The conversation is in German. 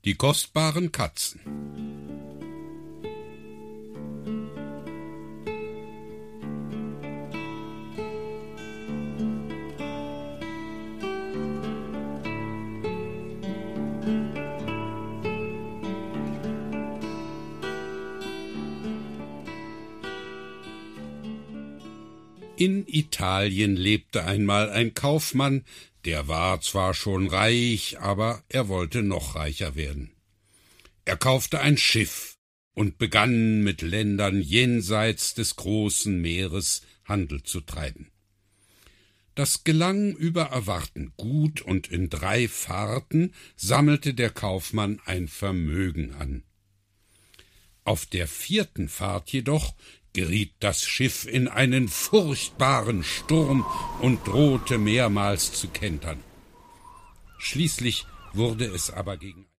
Die kostbaren Katzen. In Italien lebte einmal ein Kaufmann, der war zwar schon reich, aber er wollte noch reicher werden. Er kaufte ein Schiff und begann mit Ländern jenseits des großen Meeres Handel zu treiben. Das gelang über Erwarten gut, und in 3 Fahrten sammelte der Kaufmann ein Vermögen an. Auf der 4. Fahrt jedoch geriet das Schiff in einen furchtbaren Sturm und drohte mehrmals zu kentern. Schließlich wurde es aber gegen